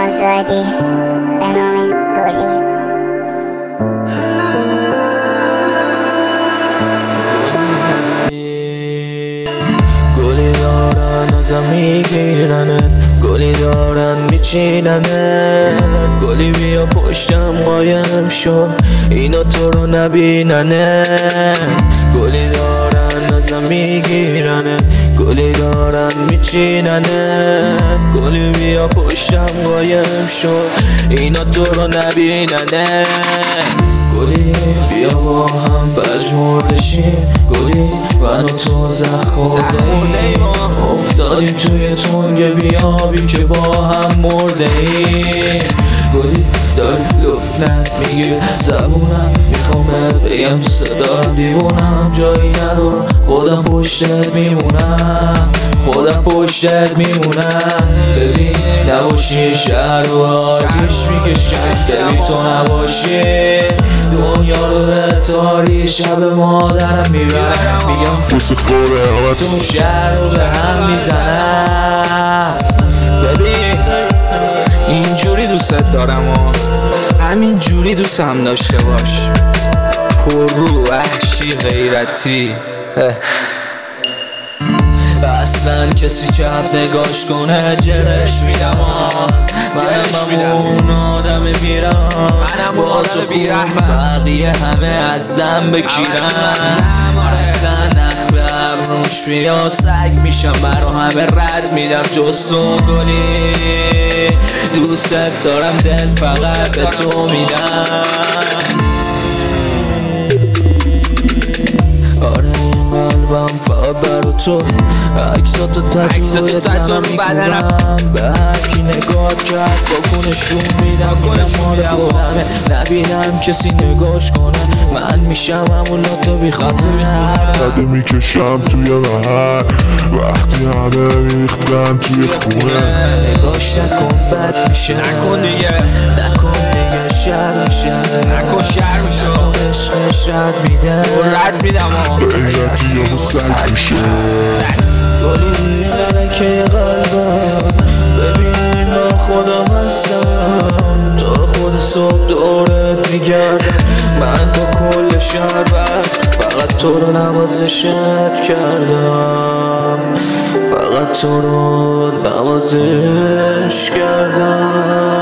آزادی به نام گلی. گلی دارن ازم میگیرنت، گلی دارن میچیننت، گلی بیا پشتم قایم شو اینا تو رو نبیننت. گلی دارن ازم میگیرنت، گلی دارن میچیننت، گلی بیا پشتم قایم شو اینا تو رو نبیننت. گلی بیا با هم پژمردشیم، گلی من و تو زخورده‌ایم، افتادیم توی تنگ بیابی که با هم مرده‌ایم. گلی داری لبنت میگیر زبونم، میخوام بگم دوست دارم دیوونم، جایی ندارم خودم پشتت میمونم، خودم پشتت میمونم. ببین نباشی شهر و آتیش میکشم، ببین تو نباشی دنیا رو به تاری شب مادرم میبرم، میگم بوسه خوره تو شهر رو به هم میزنم. ببین اینجوری دوست دارم و همین جوری دوست هم داشته باش، پر رو وحشی غیرتی. اصلا کسی چپ نگاش کنه جرش میدم، منم اون آدم بیرم، با تو خون بقیه همه ازم بگیرن. اصلا نخ روش بیاد سگ میشم، برا همه رد میدم جز تو گلی. دوست دارم دل فقط به تو میدم. آره این قلبم فقط برا تو، عکساتو تتو رو بدنم، به هرکی نگاه کرد واکنشون میدم، میدم مال خودمه نبینم کسی نگاش کنه، من میشم همون لاتو بیخاطر قده میکشم توی بهر وقتی همه ریختن توی خونه. نگاش نکن بد میشه، نکن دیگه شر میشه، نکن شر میشه، عشقش رد میده رد میدم غیرتی یا سگ میشه. گلی ملکه قلبم، ببین من خودم هستم، تا خود صبح دورت میگردم، من با کل شهر فقط تو رو نوازشت کردم، فقط تو رو نوازش کردم.